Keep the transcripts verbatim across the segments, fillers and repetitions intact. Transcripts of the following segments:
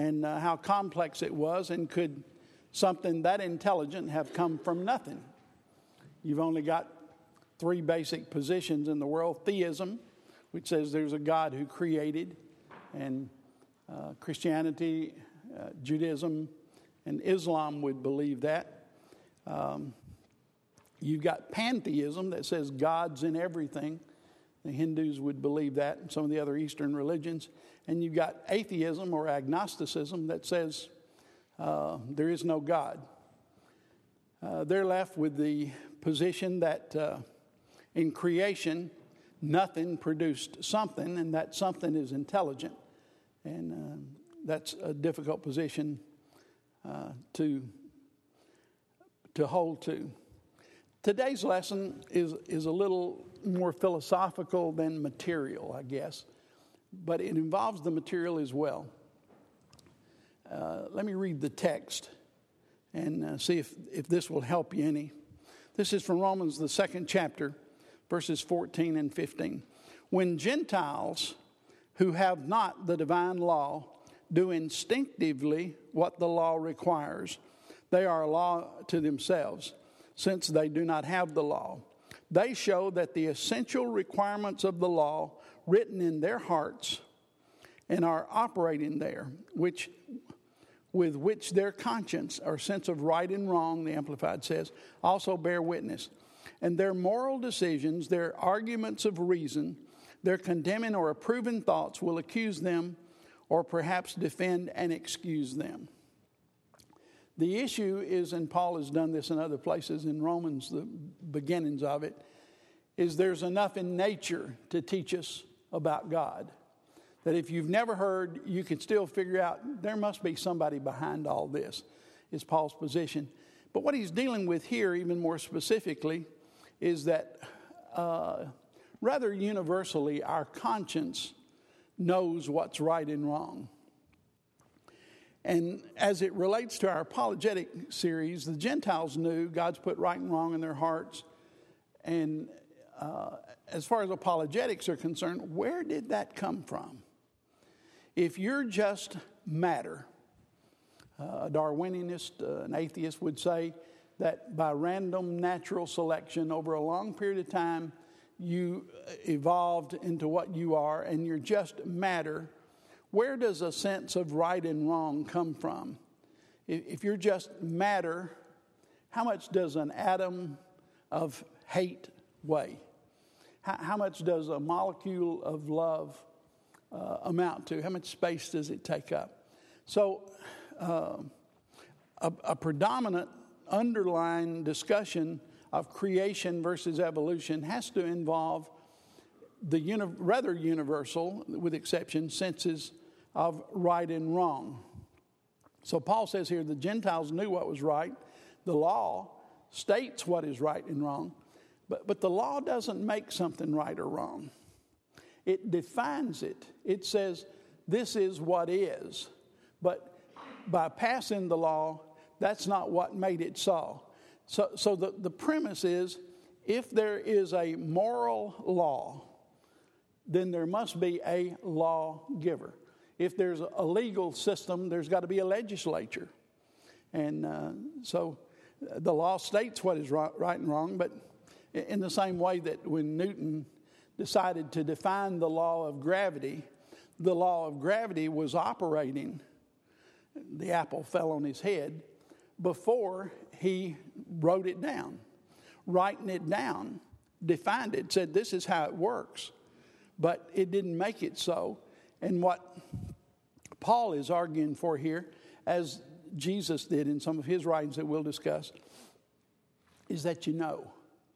and uh, how complex it was, and could something that intelligent have come from nothing? You've only got three basic positions in the world. Theism, which says there's a God who created, and uh, Christianity, uh, Judaism, and Islam would believe that. Um, you've got pantheism that says God's in everything. The Hindus would believe that, and some of the other Eastern religions. And you've got atheism or agnosticism that says uh, there is no God. Uh, they're left with the position that uh, in creation, nothing produced something, and that something is intelligent. And uh, that's a difficult position uh, to, to hold to. Today's lesson is, is a little more philosophical than material, I guess, but it involves the material as well. Uh, let me read the text and uh, see if, if this will help you any. This is from Romans, the second chapter, verses fourteen and fifteen. When Gentiles who have not the divine law do instinctively what the law requires, they are a law to themselves, since they do not have the law. They show that the essential requirements of the law written in their hearts and are operating there, which with which their conscience or sense of right and wrong, the Amplified says, also bear witness. And their moral decisions, their arguments of reason, their condemning or approving thoughts will accuse them or perhaps defend and excuse them. The issue is, and Paul has done this in other places, in Romans, the beginnings of it, is there's enough in nature to teach us about God. That if you've never heard, you can still figure out there must be somebody behind all this, is Paul's position. But what he's dealing with here, even more specifically, is that uh, rather universally, our conscience knows what's right and wrong. And as it relates to our apologetic series, the Gentiles knew God's put right and wrong in their hearts. And uh, as far as apologetics are concerned, where did that come from? If you're just matter, uh, a Darwinianist, uh, an atheist would say that by random natural selection over a long period of time, you evolved into what you are and you're just matter. Where does a sense of right and wrong come from? If you're just matter, how much does an atom of hate weigh? How much does a molecule of love uh, amount to? How much space does it take up? So uh, a, a predominant underlying discussion of creation versus evolution has to involve the uni- rather universal, with exception, senses of right and wrong. So Paul says here the Gentiles knew what was right. The law states what is right and wrong. But, but the law doesn't make something right or wrong. It defines it. It says this is what is. But by passing the law, that's not what made it so. So, so the, the premise is if there is a moral law, then there must be a lawgiver. If there's a legal system, there's got to be a legislature. And uh, so the law states what is right, right and wrong, but in the same way that when Newton decided to define the law of gravity, the law of gravity was operating, the apple fell on his head, before he wrote it down. Writing it down, defined it, said this is how it works. But it didn't make it so. And what Paul is arguing for here, as Jesus did in some of his writings that we'll discuss, is that you know.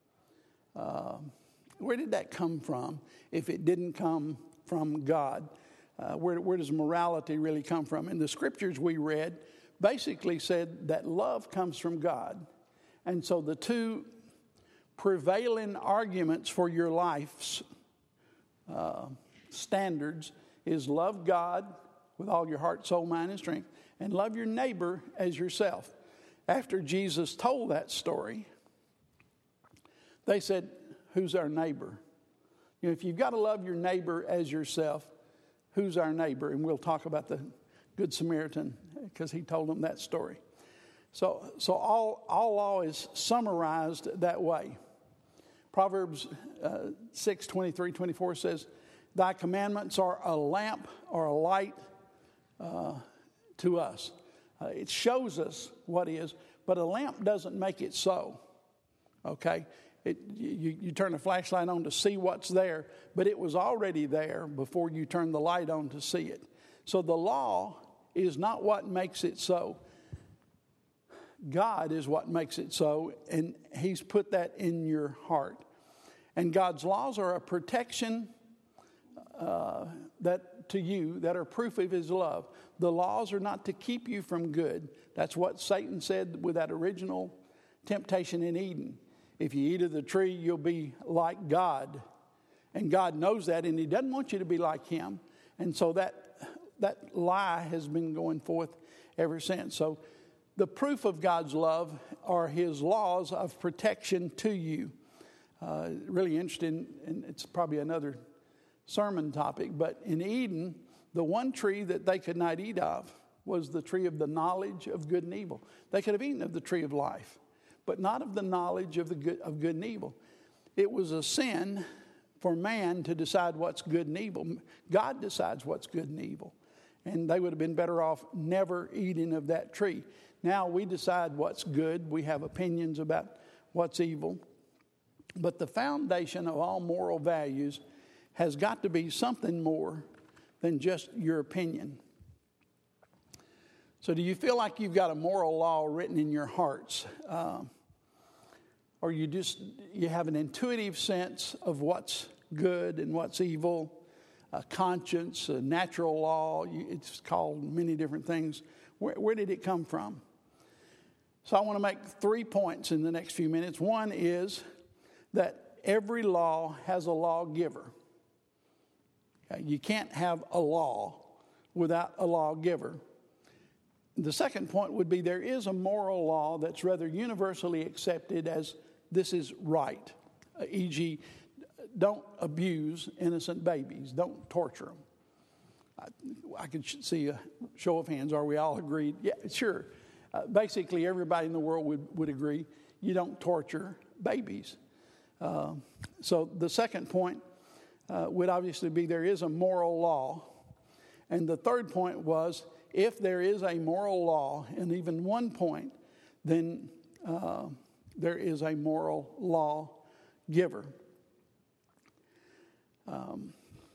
Uh, where did that come from if it didn't come from God? Uh, where, where does morality really come from? And the scriptures we read basically said that love comes from God. And so the two prevailing arguments for your life's uh, standards is love God with all your heart, soul, mind, and strength, and love your neighbor as yourself. After Jesus told that story, they said, who's our neighbor? You know, if you've got to love your neighbor as yourself, who's our neighbor? And we'll talk about the Good Samaritan, because he told them that story. So, so all, all law is summarized that way. Proverbs uh, six, twenty-three, twenty-four says, thy commandments are a lamp or a light uh, to us. Uh, it shows us what is, but a lamp doesn't make it so. Okay? It, you, you turn the flashlight on to see what's there, but it was already there before you turn the light on to see it. So the law is not what makes it so. God is what makes it so, and he's put that in your heart. And God's laws are a protection uh, that to you that are proof of his love. The laws are not to keep you from good. That's what Satan said with that original temptation in Eden. If you eat of the tree, you'll be like God. And God knows that, and he doesn't want you to be like him. And so that that lie has been going forth ever since. So the proof of God's love are his laws of protection to you. Uh, really interesting, and it's probably another sermon topic, but in Eden, the one tree that they could not eat of was the tree of the knowledge of good and evil. They could have eaten of the tree of life, but not of the knowledge of the good, of good and evil. It was a sin for man to decide what's good and evil. God decides what's good and evil, and they would have been better off never eating of that tree. Now we decide what's good. We have opinions about what's evil. But the foundation of all moral values has got to be something more than just your opinion. So do you feel like you've got a moral law written in your hearts? Uh, or you just, you have an intuitive sense of what's good and what's evil, a conscience, a natural law. It's called many different things. Where, where did it come from? So I want to make three points in the next few minutes. One is that every law has a lawgiver. Okay? You can't have a law without a lawgiver. The second point would be there is a moral law that's rather universally accepted as this is right. for example, don't abuse innocent babies. Don't torture them. I, I could see a show of hands. Are we all agreed? Yeah, sure. Uh, basically, everybody in the world would, would agree you don't torture babies. Uh, so the second point uh, would obviously be there is a moral law. And the third point was if there is a moral law, and even one point, then uh, there is a moral law giver. Um,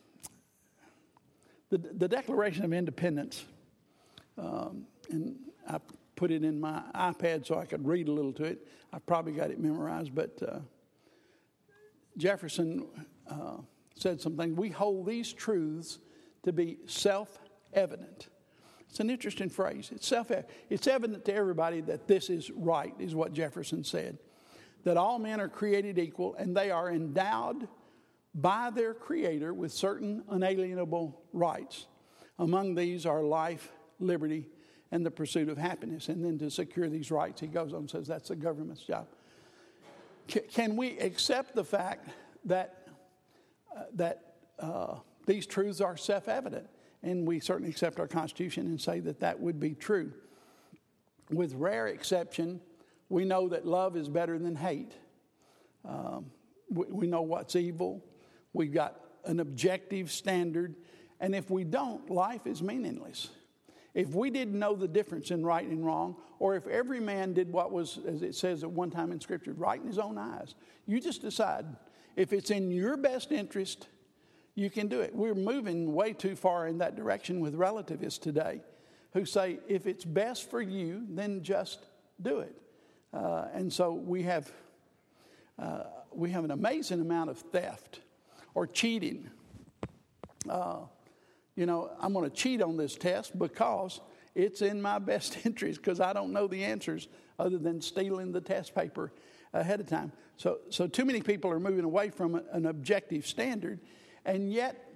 the, the Declaration of Independence, um, and I put it in my iPad so I could read a little to it. I probably got it memorized, but uh, Jefferson uh, said something. We hold these truths to be self-evident. It's an interesting phrase. It's self-evident. It's evident to everybody that this is right, is what Jefferson said. That all men are created equal, and they are endowed by their Creator with certain unalienable rights. Among these are life, liberty, and the pursuit of happiness. And then to secure these rights, he goes on and says that's the government's job. Can we accept the fact that uh, that uh, these truths are self-evident? And we certainly accept our Constitution and say that that would be true. With rare exception, we know that love is better than hate. Um, we, we know what's evil. We've got an objective standard. And if we don't, life is meaningless. If we didn't know the difference in right and wrong, or if every man did what was, as it says at one time in Scripture, right in his own eyes, you just decide if it's in your best interest, you can do it. We're moving way too far in that direction with relativists today who say if it's best for you, then just do it. Uh, and so we have uh, we have an amazing amount of theft or cheating. Uh, you know, I'm going to cheat on this test because it's in my best interest because I don't know the answers other than stealing the test paper ahead of time. So, so too many people are moving away from an objective standard, and yet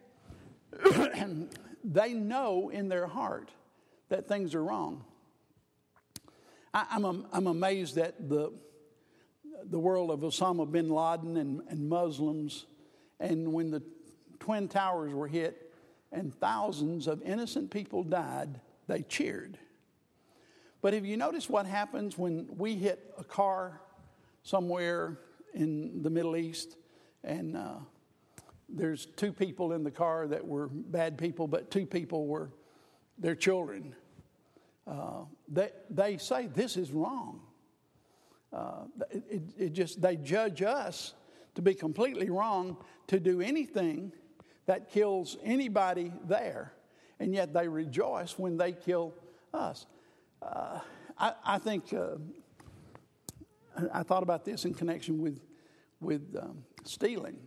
they know in their heart that things are wrong. I, I'm I'm amazed at the the world of Osama bin Laden and, and Muslims, and when the Twin Towers were hit and thousands of innocent people died, they cheered. But have you noticed what happens when we hit a car somewhere in the Middle East and uh, there's two people in the car that were bad people, but two people were their children? Uh, they, they say this is wrong. Uh, it, it, it just they judge us to be completely wrong to do anything that kills anybody there, and yet they rejoice when they kill us. Uh, I, I think uh, I thought about this in connection with with um, stealing.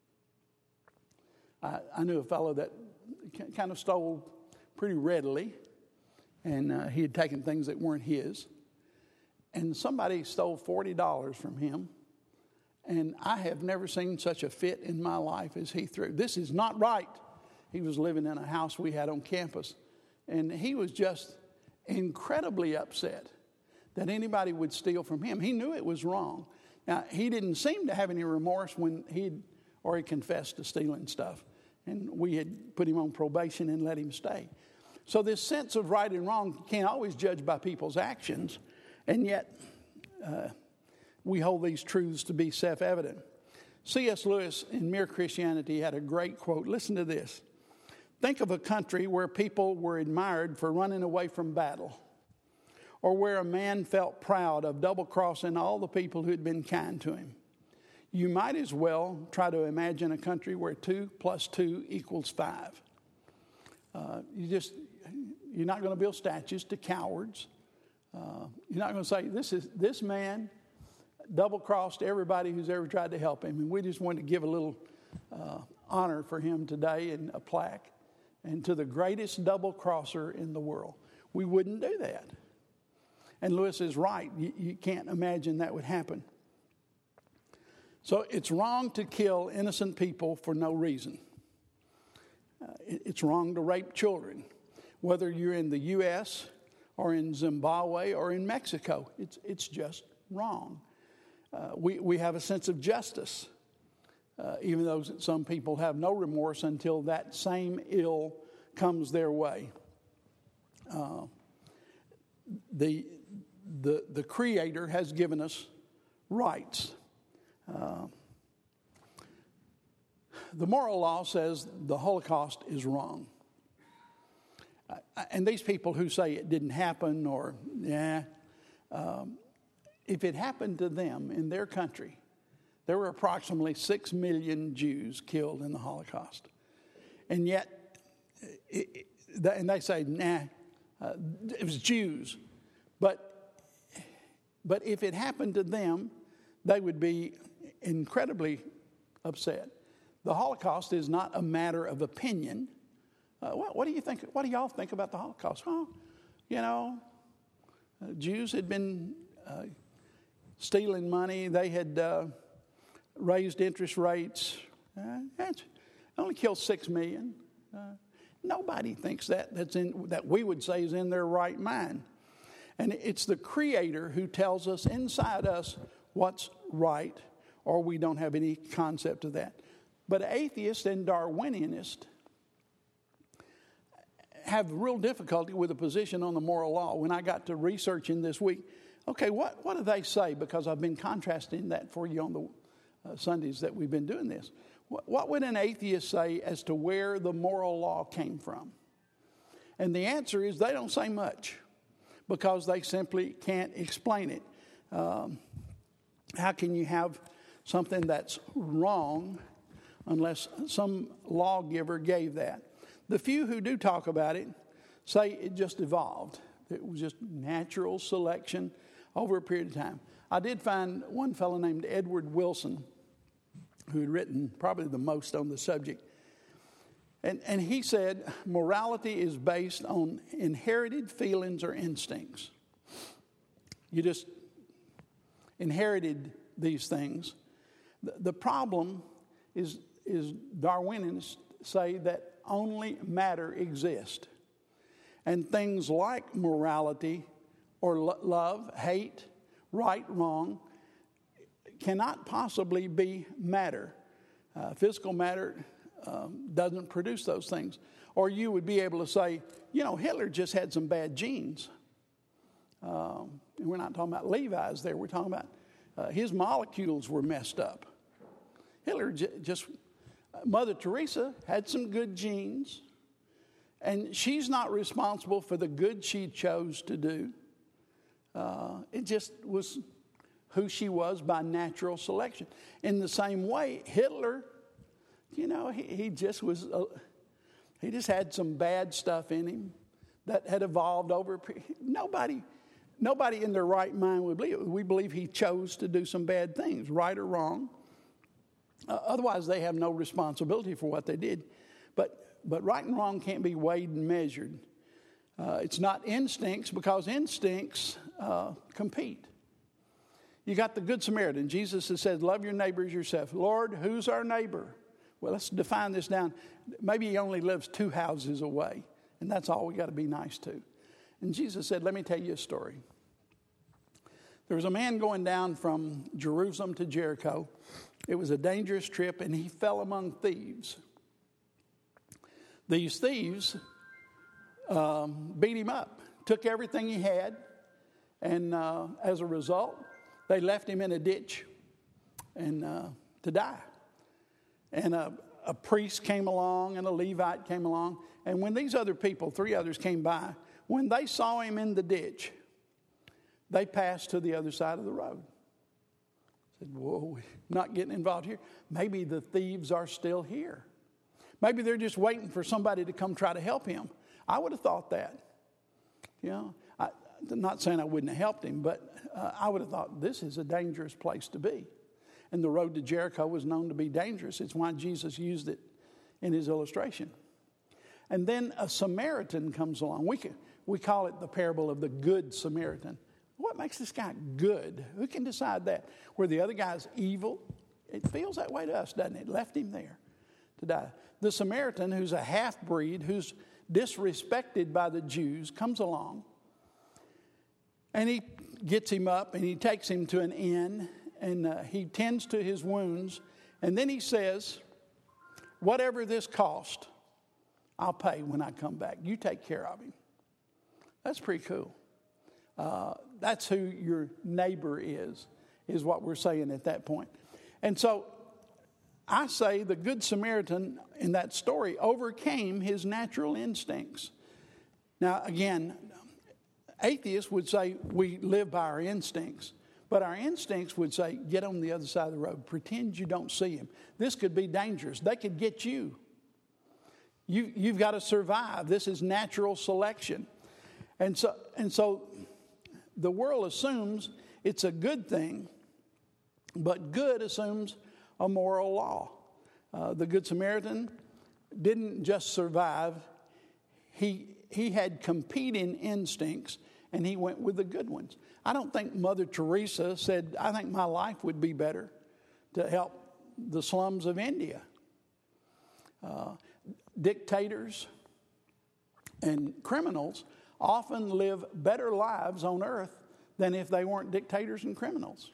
I, I knew a fellow that kind of stole pretty readily, and uh, he had taken things that weren't his. And somebody stole forty dollars from him, and I have never seen such a fit in my life as he threw. This is not right. He was living in a house we had on campus, and he was just incredibly upset that anybody would steal from him. He knew it was wrong. Now, he didn't seem to have any remorse when he'd already confessed to stealing stuff, and we had put him on probation and let him stay. So this sense of right and wrong can't always judge by people's actions, and yet uh, we hold these truths to be self-evident. C S Lewis in Mere Christianity had a great quote. Listen to this. Think of a country where people were admired for running away from battle, or where a man felt proud of double-crossing all the people who had been kind to him. You might as well try to imagine a country where two plus two equals five. Uh, you just, you're not going to build statues to cowards. Uh, you're not going to say, this is this man double-crossed everybody who's ever tried to help him, and we just wanted to give a little uh, honor for him today and a plaque, and to the greatest double-crosser in the world. We wouldn't do that. And Lewis is right. You, you can't imagine that would happen. So it's wrong to kill innocent people for no reason. Uh, it, it's wrong to rape children, whether you're in the U S or in Zimbabwe or in Mexico. It's, it's just wrong. Uh, we, we have a sense of justice, uh, even though some people have no remorse until that same ill comes their way. Uh, the, the, the Creator has given us rights. Uh, the moral law says the Holocaust is wrong. Uh, and these people who say it didn't happen or, yeah, um, if it happened to them in their country, there were approximately six million Jews killed in the Holocaust. And yet, it, it, and they say, nah, uh, it was Jews. But, but if it happened to them, they would be incredibly upset. The Holocaust is not a matter of opinion. Uh, what, what do you think? What do y'all think about the Holocaust? Well, you know, uh, Jews had been uh, stealing money. They had uh, raised interest rates. Uh, that's only killed six million. Uh, nobody thinks that. That's in that we would say is in their right mind. And it's the Creator who tells us inside us what's right, or we don't have any concept of that. But atheists and Darwinianists have real difficulty with a position on the moral law. When I got to researching this week, okay, what, what do they say? Because I've been contrasting that for you on the uh, Sundays that we've been doing this. What, what would an atheist say as to where the moral law came from? And the answer is they don't say much because they simply can't explain it. Um, how can you have something that's wrong unless some lawgiver gave that? The few who do talk about it say it just evolved. It was just natural selection over a period of time. I did find one fellow named Edward Wilson who had written probably the most on the subject. And, and he said morality is based on inherited feelings or instincts. You just inherited these things. The, the problem is, is Darwinians say that only matter exists. And things like morality or lo- love, hate, right, wrong, cannot possibly be matter. Uh, physical matter um, doesn't produce those things. Or you would be able to say, you know, Hitler just had some bad genes. Um, and we're not talking about Levi's there. We're talking about uh, his molecules were messed up. Hitler j- just, uh, Mother Teresa had some good genes. And she's not responsible for the good she chose to do. Uh, it just was who she was by natural selection. In the same way, Hitler, you know, he, he just was, uh, he just had some bad stuff in him that had evolved over. Nobody, nobody in their right mind would believe it. We believe he chose to do some bad things, right or wrong. Uh, otherwise, they have no responsibility for what they did. But But right and wrong can't be weighed and measured. Uh, it's not instincts, because instincts uh, compete. You got the Good Samaritan. Jesus has said, love your neighbor as yourself. Lord, who's our neighbor? Well, let's define this down. Maybe he only lives two houses away, and that's all we got to be nice to. And Jesus said, let me tell you a story. There was a man going down from Jerusalem to Jericho. It was a dangerous trip, and he fell among thieves. These thieves um, beat him up, took everything he had, and uh, as a result, they left him in a ditch and uh, to die. And a, a priest came along and a Levite came along, and when these other people, three others, came by, when they saw him in the ditch, they passed to the other side of the road. Said, whoa, we're not getting involved here. Maybe the thieves are still here. Maybe they're just waiting for somebody to come try to help him. I would have thought that. You know, I, I'm not saying I wouldn't have helped him, but uh, I would have thought this is a dangerous place to be. And the road to Jericho was known to be dangerous. It's why Jesus used it in his illustration. And then a Samaritan comes along. We can, we call it the parable of the Good Samaritan. What makes this guy good? Who can decide that? Where the other guy's evil? It feels that way to us, doesn't it? Left him there to die. The Samaritan, who's a half-breed, who's disrespected by the Jews, comes along. And he gets him up and he takes him to an inn. And uh, he tends to his wounds. And then he says, whatever this cost, I'll pay when I come back. You take care of him. That's pretty cool. Uh, that's who your neighbor is, is what we're saying at that point. And so I say the Good Samaritan in that story overcame his natural instincts. Now, again, atheists would say we live by our instincts. But our instincts would say, get on the other side of the road. Pretend you don't see him. This could be dangerous. They could get you. you you've got to survive. This is natural selection. And so, and so the world assumes it's a good thing, but good assumes a moral law. Uh, the Good Samaritan didn't just survive. He, he had competing instincts, and he went with the good ones. I don't think Mother Teresa said, I think my life would be better to help the slums of India. Uh, dictators and criminals often live better lives on earth than if they weren't dictators and criminals.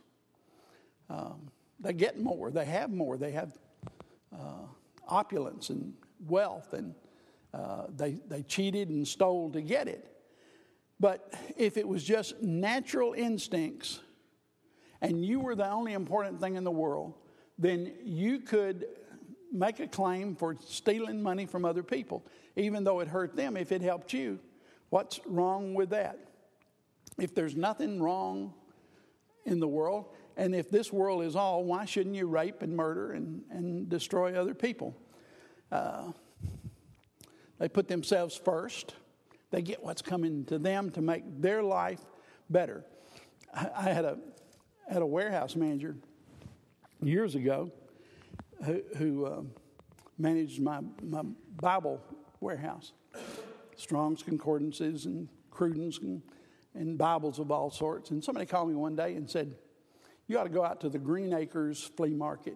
Um, they get more, they have more, they have uh, opulence and wealth, and uh, they, they cheated and stole to get it. But if it was just natural instincts and you were the only important thing in the world, then you could make a claim for stealing money from other people, even though it hurt them if it helped you. What's wrong with that? If there's nothing wrong in the world, and if this world is all, why shouldn't you rape and murder and, and destroy other people? Uh, they put themselves first. They get what's coming to them to make their life better. I, I had a had a warehouse manager years ago who, who uh, managed my, my Bible warehouse. Strong's Concordances and Crudens and, and Bibles of all sorts. And somebody called me one day and said, you ought to go out to the Green Acres flea market.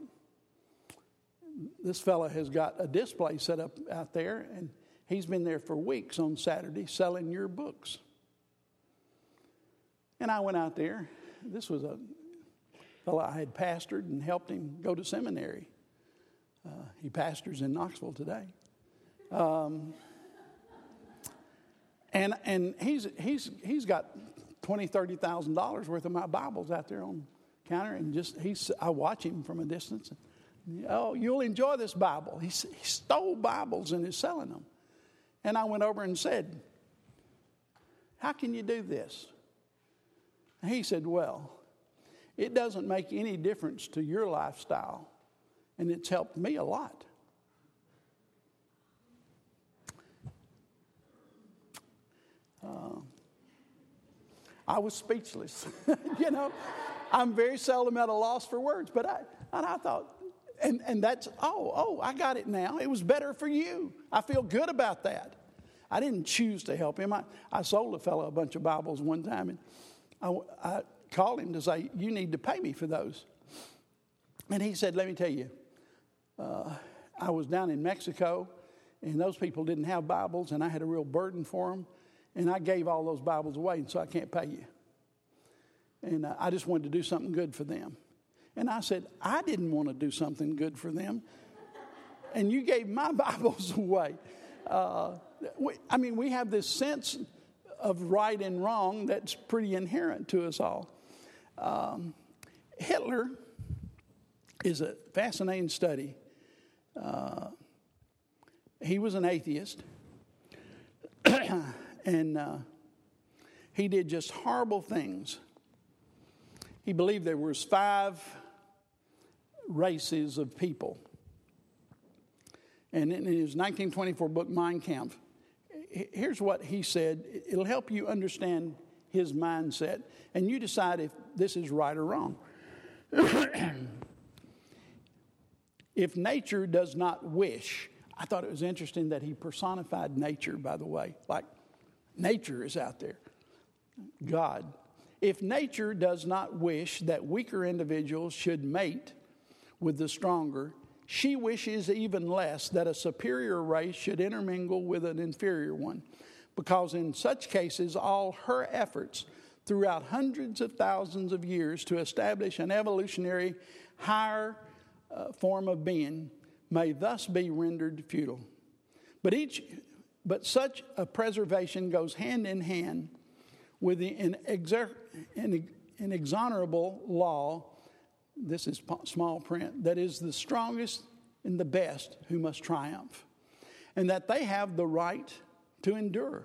This fella has got a display set up out there, and he's been there for weeks on Saturday selling your books. And I went out there. This was a fellow I had pastored and helped him go to seminary. Uh, he pastors in Knoxville today. Um, And and he's he's he's got twenty, thirty thousand dollars worth of my Bibles out there on the counter, and just he's I watch him from a distance. And, oh, you'll enjoy this Bible. He, he stole Bibles and is selling them. And I went over and said, how can you do this? And he said, well, it doesn't make any difference to your lifestyle, and it's helped me a lot. Uh, I was speechless. You know, I'm very seldom at a loss for words, but I and I thought, and, and that's, oh, oh, I got it now. It was better for you. I feel good about that. I didn't choose to help him. I, I sold a fellow a bunch of Bibles one time, and I, I called him to say, you need to pay me for those. And he said, let me tell you, uh, I was down in Mexico, and those people didn't have Bibles, and I had a real burden for them. And I gave all those Bibles away, and so I can't pay you. And uh, I just wanted to do something good for them. And I said, I didn't want to do something good for them. And you gave my Bibles away. Uh, we, I mean, we have this sense of right and wrong that's pretty inherent to us all. Um, Hitler is a fascinating study. Uh, he was an atheist. And uh, he did just horrible things. He believed there was five races of people. And in his nineteen twenty-four book, Mein Kampf, here's what he said. It'll help you understand his mindset, and you decide if this is right or wrong. If nature does not wish, I thought it was interesting that he personified nature, by the way, like nature is out there. God. If nature does not wish that weaker individuals should mate with the stronger, she wishes even less that a superior race should intermingle with an inferior one, because in such cases, all her efforts throughout hundreds of thousands of years to establish an evolutionary higher uh, form of being may thus be rendered futile. But each But such a preservation goes hand in hand with the inexer- inexorable law, this is small print, that is the strongest and the best who must triumph, and that they have the right to endure.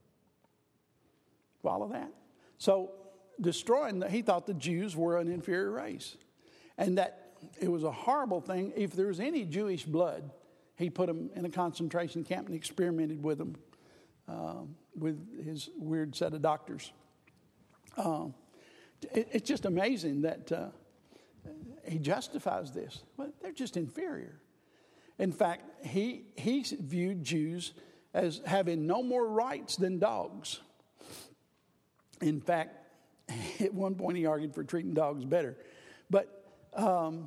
Follow that? So destroying, the, he thought the Jews were an inferior race, and that it was a horrible thing. If there was any Jewish blood, he put them in a concentration camp and experimented with them uh, with his weird set of doctors. Uh, it, it's just amazing that uh, he justifies this. Well, they're just inferior. In fact, he, he viewed Jews as having no more rights than dogs. In fact, at one point he argued for treating dogs better. But um,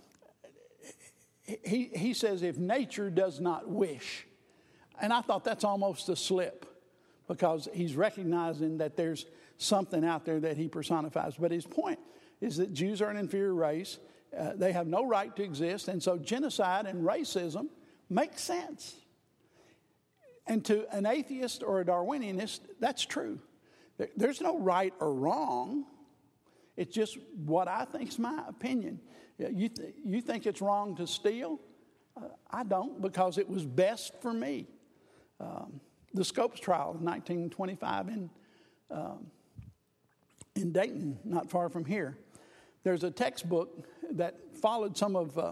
he, he says if nature does not wish, and I thought that's almost a slip, because he's recognizing that there's something out there that he personifies. But his point is that Jews are an inferior race. Uh, they have no right to exist. And so genocide and racism make sense. And to an atheist or a Darwinianist, that's true. There, there's no right or wrong. It's just what I think is my opinion. You, th- you think it's wrong to steal? Uh, I don't, because it was best for me. Um, the Scopes trial in nineteen twenty-five in um, in Dayton, not far from here. There's a textbook that followed some of, uh,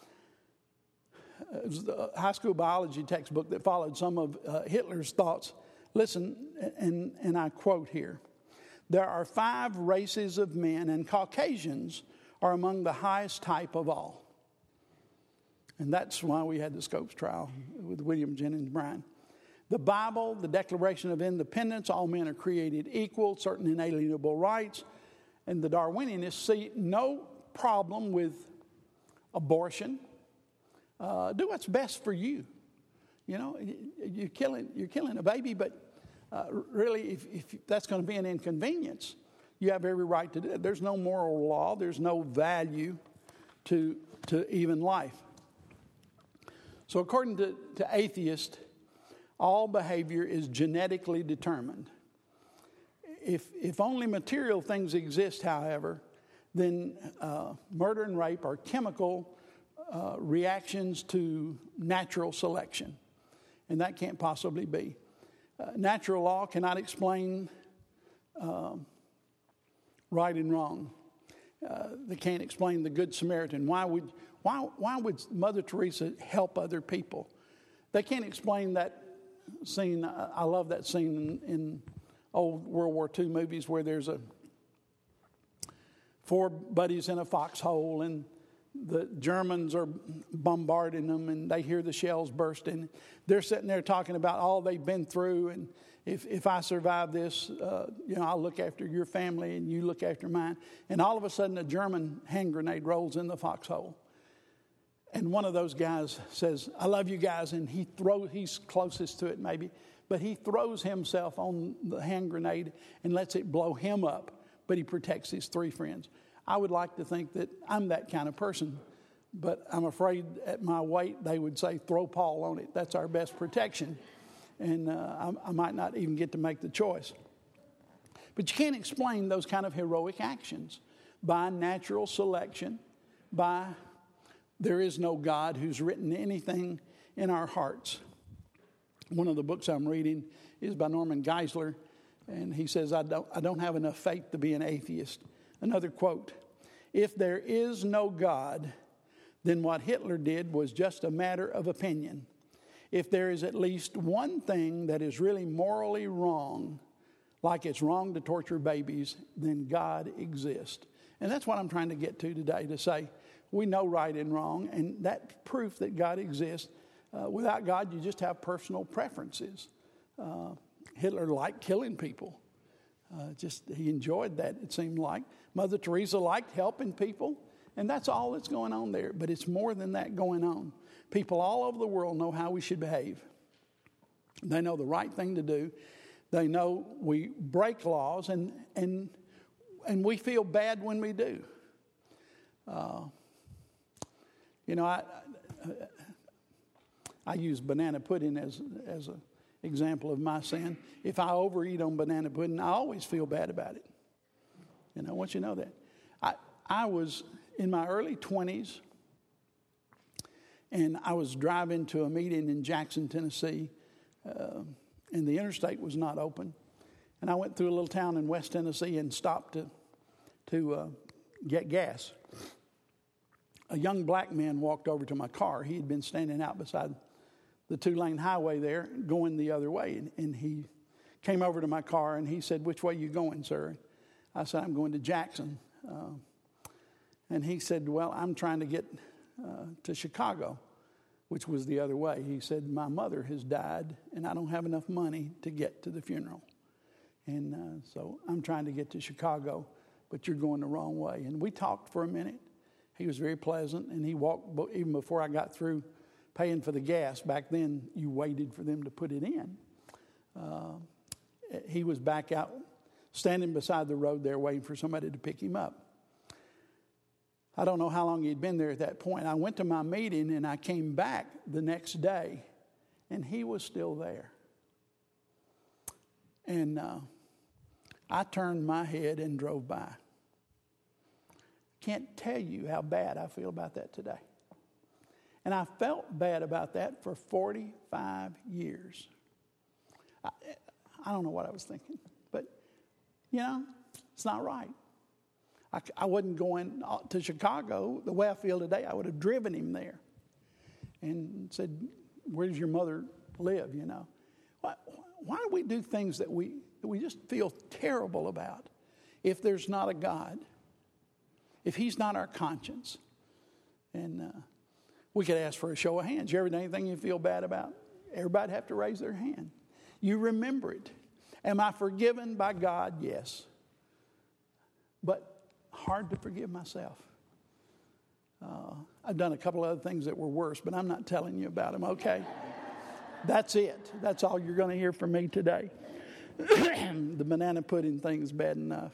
it was the high school biology textbook that followed some of uh, Hitler's thoughts. Listen, and, and I quote here. There are five races of men, and Caucasians are among the highest type of all. And that's why we had the Scopes trial with William Jennings Bryan. The Bible, the Declaration of Independence, all men are created equal, certain inalienable rights. And the Darwinianists see no problem with abortion. Uh, do what's best for you. You know, you're killing, you're killing a baby, but uh, really, if, if that's going to be an inconvenience, you have every right to do it. There's no moral law. There's no value to, to even life. So according to, to atheists, All behavior is genetically determined. If, if only material things exist, however, then uh, murder and rape are chemical uh, reactions to natural selection. And that can't possibly be. Uh, natural law cannot explain uh, right and wrong. Uh, they can't explain the Good Samaritan. Why would, why, why would Mother Teresa help other people? They can't explain that scene. I love that scene in, in old World War Two movies where there's a four buddies in a foxhole and the Germans are bombarding them and they hear the shells bursting. They're sitting there talking about all they've been through, and if, if I survive this, uh, you know, I'll look after your family and you look after mine. And all of a sudden a German hand grenade rolls in the foxhole. And one of those guys says, I love you guys. And he throws, he's closest to it maybe, but he throws himself on the hand grenade and lets it blow him up. But he protects his three friends. I would like to think that I'm that kind of person, but I'm afraid at my weight they would say, throw Paul on it. That's our best protection. And uh, I, I might not even get to make the choice. But you can't explain those kind of heroic actions by natural selection, by there is no God who's written anything in our hearts. One of the books I'm reading is by Norman Geisler, and he says, I don't, I don't have enough faith to be an atheist. Another quote, if there is no God, then what Hitler did was just a matter of opinion. If there is at least one thing that is really morally wrong, like it's wrong to torture babies, then God exists. And that's what I'm trying to get to today, to say we know right and wrong, and that proof that God exists. Uh, without God, you just have personal preferences. Uh, Hitler liked killing people. Uh, just he enjoyed that, it seemed like. Mother Teresa liked helping people, and that's all that's going on there. But it's more than that going on. People all over the world know how we should behave. They know the right thing to do. They know we break laws, and and and we feel bad when we do. Uh, you know, I, I I use banana pudding as as an example of my sin. If I overeat on banana pudding, I always feel bad about it. You know, I want you to know that. I I was in my early twenties, and I was driving to a meeting in Jackson, Tennessee, uh, and the interstate was not open. And I went through a little town in West Tennessee and stopped to to uh, get gas. A young black man walked over to my car. He had been standing out beside the two-lane highway there, going the other way. And, and he came over to my car, and he said, which way you going, sir? I said, I'm going to Jackson. Uh, and he said, well, I'm trying to get uh, to Chicago, which was the other way. He said, my mother has died, and I don't have enough money to get to the funeral. And uh, so I'm trying to get to Chicago, but you're going the wrong way. And we talked for a minute. He was very pleasant, and he walked, even before I got through paying for the gas. Back then, you waited for them to put it in. Uh, he was back out, standing beside the road there, waiting for somebody to pick him up. I don't know how long he'd been there at that point. I went to my meeting, and I came back the next day, and he was still there. And uh, I turned my head and drove by. Can't tell you how bad I feel about that today. And I felt bad about that for forty-five years. I, I don't know what I was thinking, but, you know, it's not right. I, I wasn't going to Chicago the way I feel today. I would have driven him there and said, where does your mother live, you know? Why, why do we do things that we, that we just feel terrible about if there's not a God? If he's not our conscience? And uh, we could ask for a show of hands. You ever done anything you feel bad about? Everybody have to raise their hand. You remember it. Am I forgiven by God? Yes. But hard to forgive myself. Uh, I've done a couple other things that were worse, but I'm not telling you about them, okay? That's it. That's all you're going to hear from me today. The banana pudding thing is bad enough.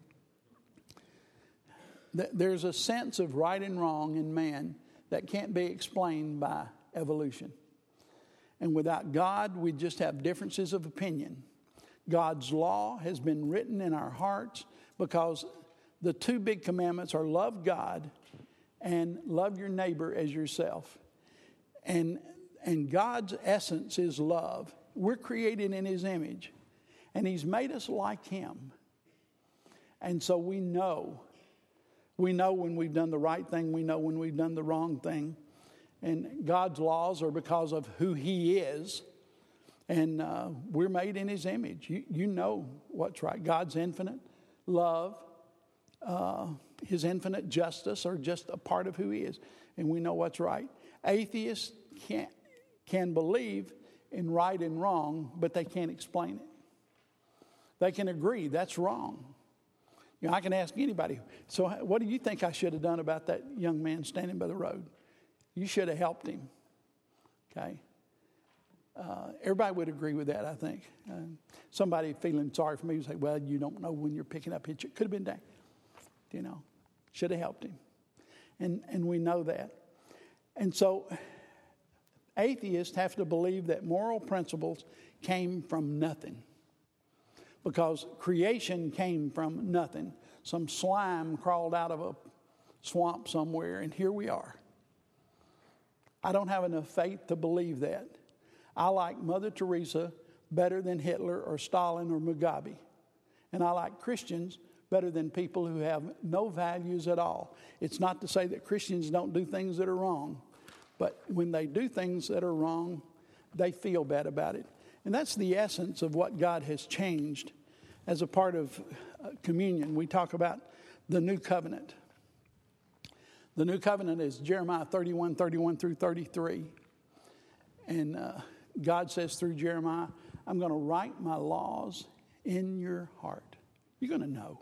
There's a sense of right and wrong in man that can't be explained by evolution. And without God, we just have differences of opinion. God's law has been written in our hearts because the two big commandments are love God and love your neighbor as yourself. And, and God's essence is love. We're created in His image, and He's made us like Him. And so we know. We know when we've done the right thing. We know when we've done the wrong thing. And God's laws are because of who He is. And uh, we're made in His image. You, you know what's right. God's infinite love, uh, His infinite justice are just a part of who He is. And we know what's right. Atheists can't, can believe in right and wrong, but they can't explain it. They can agree that's wrong. You know, I can ask anybody, so what do you think I should have done about that young man standing by the road? You should have helped him. Okay? Uh, everybody would agree with that, I think. Uh, somebody feeling sorry for me would say, well, you don't know when you're picking up hitch. It could have been that. You know, should have helped him. And, and we know that. And so atheists have to believe that moral principles came from nothing. Because creation came from nothing. Some slime crawled out of a swamp somewhere, and here we are. I don't have enough faith to believe that. I like Mother Teresa better than Hitler or Stalin or Mugabe. And I like Christians better than people who have no values at all. It's not to say that Christians don't do things that are wrong. But when they do things that are wrong, they feel bad about it. And that's the essence of what God has changed as a part of uh, communion. We talk about the new covenant. The new covenant is Jeremiah thirty-one, thirty-one through thirty-three. And uh, God says through Jeremiah, I'm going to write my laws in your heart. You're going to know.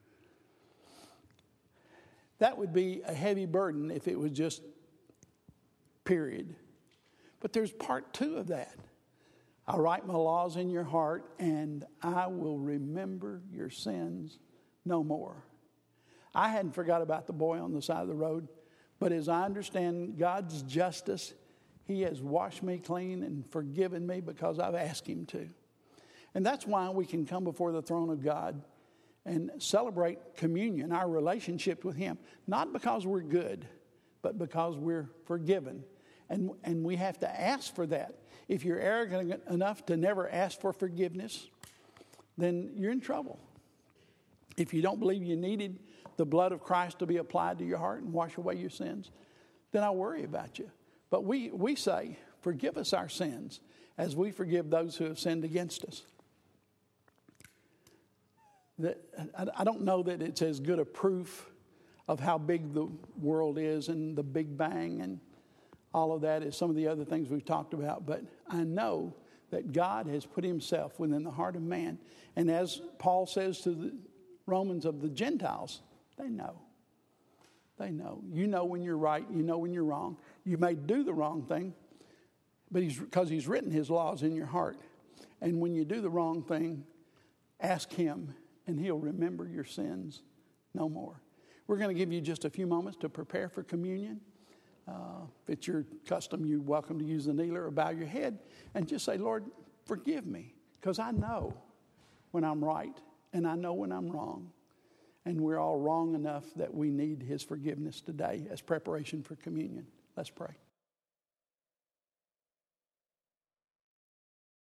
That would be a heavy burden if it was just period. But there's part two of that. I'll write my laws in your heart, and I will remember your sins no more. I hadn't forgot about the boy on the side of the road, but as I understand God's justice, He has washed me clean and forgiven me because I've asked Him to. And that's why we can come before the throne of God and celebrate communion, our relationship with Him, not because we're good, but because we're forgiven. And, and we have to ask for that. If you're arrogant enough to never ask for forgiveness, then you're in trouble. If you don't believe you needed the blood of Christ to be applied to your heart and wash away your sins, then I worry about you. But we, we say, forgive us our sins as we forgive those who have sinned against us. That, I, I don't know that it's as good a proof of how big the world is and the Big Bang and all of that as some of the other things we've talked about. But I know that God has put Himself within the heart of man. And as Paul says to the Romans of the Gentiles, they know. They know. You know when you're right. You know when you're wrong. You may do the wrong thing, but he's because He's written His laws in your heart. And when you do the wrong thing, ask Him, and He'll remember your sins no more. We're going to give you just a few moments to prepare for communion. Uh, if it's your custom, you're welcome to use the kneeler or bow your head and just say, Lord, forgive me, because I know when I'm right and I know when I'm wrong. And we're all wrong enough that we need His forgiveness today as preparation for communion. Let's pray.